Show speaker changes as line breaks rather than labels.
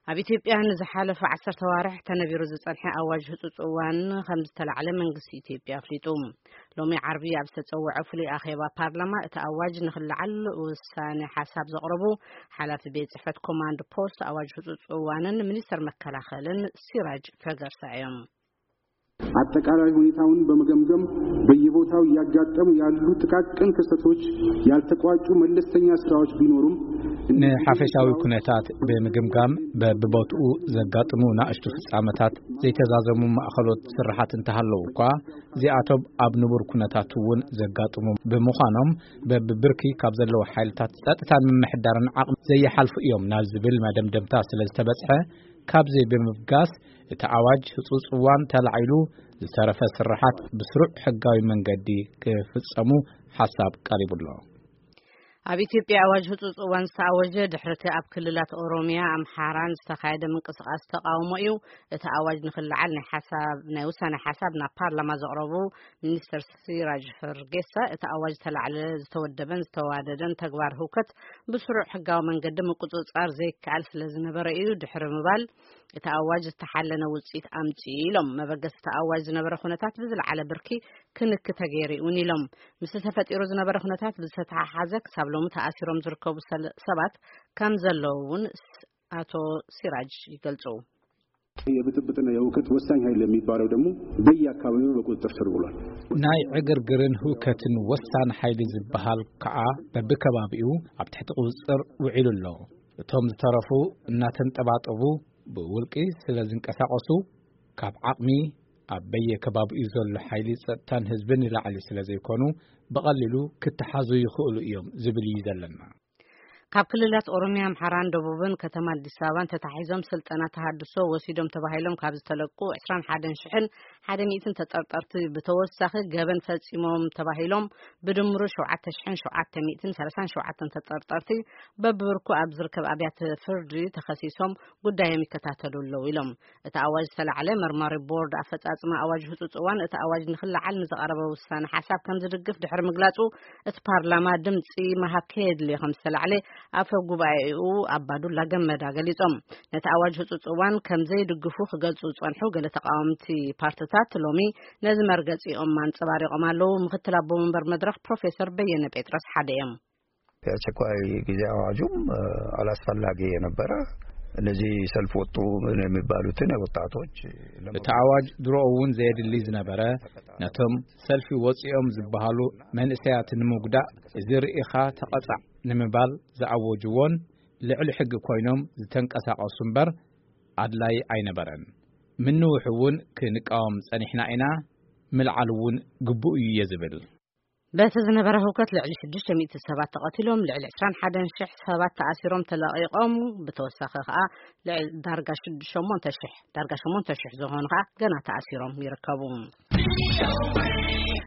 ኣብ ኢትዮጵያ ንዝሓለፈ 10 ተዋርሕ ተነቢሩ ዝጸንሐ ኣዋጅ ህጹጽ እዋን ከም ዝተላዕለ መንግስቲ ኢትዮጵያ ኣፍሊጡ ሎሚ ዓርቢ ኣብ ዝተጸውዐ ፍሉይ ኣኼባ ፓርላማ እቲ ኣዋጅ ንኽልዓል ውሳነ ሓሳብ ዘቕረቡ ሓላፊ ቤት ጽሕፈት ኮማንድ ፖስት ኣዋጅ ህጹጽ እዋንን ሚኒስተር መከላኸልን ሲራጅ ፈገርሳ እዮም።
አጠቃላይ ሁኔታውን በመገምገም በየቦታው ያጋጠሙ ያሉ ጥቃቅን ክስተቶች ያልተቋጩ መለስተኛ ስራዎች ቢኖሩም
ንሓፈሻዊ ኩነታት በመገምገም በቦታው ዘጋጥሙ ናእሽቱ ፍጻመታት ዘይተዛዘሙ ማእኸሎት ስራሓት እንተሃለው እኳ እዚኣቶም ኣብ ንቡር ኩነታትውን ዘጋጥሙ ብምዃኖም በብብርኪ ካብ ዘለው ሓይልታት ጸጥታን ምምሕዳርን ዓቕሚ ዘየሓልፉ እዮም ናብ ዝብል መደምደምታ ስለዝተበጽሐ ካብዚ ብምፍጋስ እቲ ኣዋጅ ህጹጽ እዋን ተላዒሉ ዝተረፈ ስራሓት ብስሩዕ ሕጋዊ መንገዲ ክፍጸሙ ሓሳብ ቀሪቡሎ።
ኣብ ኢትዮጵያ ኣዋጅ ህጹጽ እዋን ዝተኣወጀ ድሕርቲ ኣብ ክልላት ኦሮሚያ ኣምሓራን ዝተኻየደ ምንቅስቓስ ተቃውሞ እዩ። እቲ ኣዋጅ ንኽልዓል ናይ ውሳነ ሓሳብ ናብ ፓርላማ ዘቕረቡ ሚኒስተር ሲራጅ ፈርጌሳ እቲ ኣዋጅ ተላዕለ ዝተወደበን ዝተዋደደን ተግባር ህውከት ብስሩዕ ሕጋዊ መንገዲ ምቁጽጻር ዘይከኣል ስለዝነበረ እዩ ድሕሪ ምባል እቲ ኣዋጅ ዝተሓለነ ውጽኢት ኣምጪ ኢሎም መበገስ እቲ ኣዋጅ ዝነበረ ኩነታት ብዝለዓለ ብርኪ ክንክ ተገይሩ እውን ኢሎም ምስ ተፈጢሩ ዝነበረ ኩነታት ብዝተተሓሓዘ ክሳብ ሎሚ ተኣሲሮም ዝርከቡ ሰባት ከም ዘለውን አቶ ሲራጅ ይገልጹ።
የብጥብጥና የውከት ወሳኝ ኃይል የሚባለው ደግሞ በየአካባቢው በቁጥጥር ስር ውሏል።
ናይ ዕግርግርን ህውከትን ወሳን ኃይል ዝበሃል ከዓ በብከባቢው ኣብ ትሕቲ ቁጽጥር ውዒሉ ኣሎ። እቶም ዝተረፉ እናተንጠባጠቡ ብውልቂ ስለዝንቀሳቀሱ ካብ ዓቕሚ ኣብ በየከባቢው ዘሎ ኃይል ጸጥታን ህዝብን ላዕሊ ስለዘይኮኑ በቀሊሉ ክትሓዙ ይኽእሉ እዮም ዝብል ይዘለና።
ካብ ክልላት ኦሮሚያ ኣምሓራን ደቡብን ከተማ አዲስ አበባን ተታሒዞም ስልጠና ተሃድሶ ወሲዶም ተባሂሎም ካብ ዝተለቁ 21,100 ተጠርጠርቲ ብተወሳኺ ገበን ፈጺሞም ተባሂሎም ብድምሩ 7,737 ተጠርጠርቲ በብብርኩ ኣብ ዝርከብ ኣብያተ ፍርዲ ተኸሲሶም ጉዳዮም ይከታተሉ ኣለዉ ኢሎም እቲ ኣዋጅ ዝተላዕለ መርማሪ ቦርድ ኣፈጻጽማ ኣዋጅ ህጹጽ እዋን እቲ ኣዋጅ ንኽልዓል ንዝቐረበ ውሳነ ሓሳብ ከም ዝድግፍ ድሕሪ ምግላጹ እቲ ፓርላማ ድምጺ መሃከድ ከም ዝተላዕለ አፈ ጉባኤኡ አባዱላ ገመዳ ገሊጾም ነቲ ኣዋጅ ህጹጽ እዋን ከም ዘይድግፉ ክገልጹ ጸንሑ ገለ ተቃወምቲ ፓርቲታት ሎሚ ነዚ መርገጺኦም አንጸባሪቖም ኣለዉ። ምክትል አቦ መንበር መድረክ ፕሮፌሰር በየነ ጴጥሮስ ሓደ እዮም።
የአስቸኳይ ጊዜ አዋጁም አላስፈላጊ የነበረ እነዚህ ሰልፍ ወጡ የሚባሉትን ወጣቶች
እቲ ኣዋጅ ድሮውን ዘየድሊ ዝነበረ ነቶም ሰልፊ ወጽኦም ዝበሃሉ መንእሰያት ንምጉዳእ እዚ ርኢኻ ተቐጻዕ ንምባል ዝኣወጅዎን ልዕሊ ሕጊ ኮይኖም ዝተንቀሳቐሱ እምበር ኣድላይ ኣይነበረን። ምንውሕውን ክንቃወም ጸኒሕና ኢና ምልዓልውን ግቡእ እዩ የዝብል
በቲ ዝነበረ ህውከት ልዕሊ 600 ሰባት ተቐቲሎም ልዕሊ 21,000 ሰባት ተኣሲሮም ተለቒቖም ብተወሳኺ ከዓ ልዕሊ ዳርጋ 8,000 ዝኾኑ ከዓ ገና ተኣሲሮም ይርከቡ።